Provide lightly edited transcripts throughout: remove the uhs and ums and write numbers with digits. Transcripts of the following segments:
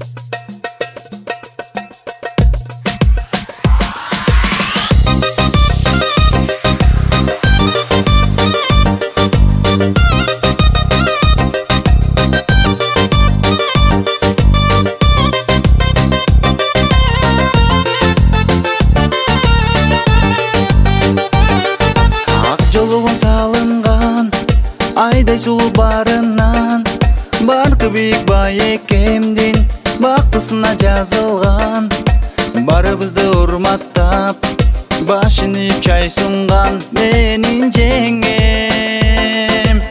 Жолугун салынган айдай сулуу барынан баркы бийик байекемдин бактысына жазылган. Барыбызды урматтап башын ийип чай сунган менин жеңем.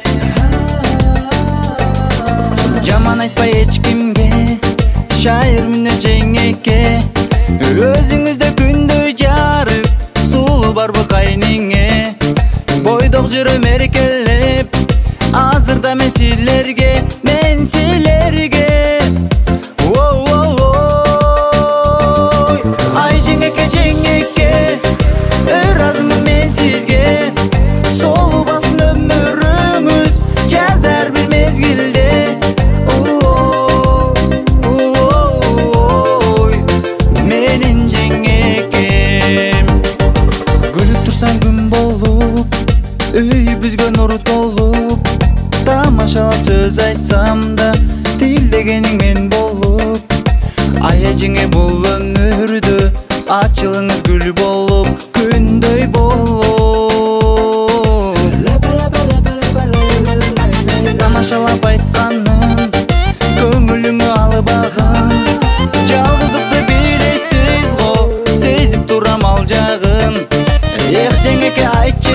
Жаман айтпай эч кимге, шайыр мүнө жеңекке. Өзүңүздө күндөй жарык сулуу барбы кайниңе. Бойдок жүрөм эркелеп, азырда мен силерге. Ой, ай жеңекке, ыраазымын мен сизге. Солу бассын өмүрүңүз, жазар бир мезгилде. Ой, менин жеңекем. Күлүп турсаң күн болуп, үйүбүзгө нур толуп, тамашалап сөз айтсам да тилдегениң мен болуп. Ая жеңе бул өмүрдө ачылыңыз гүл болуп, күндөй болуп. Тамашалап айтканым көңүлүңө албагын, жалгыздыкты билесиз го, сезип турам ал жагын. Эх жеңеке айтчы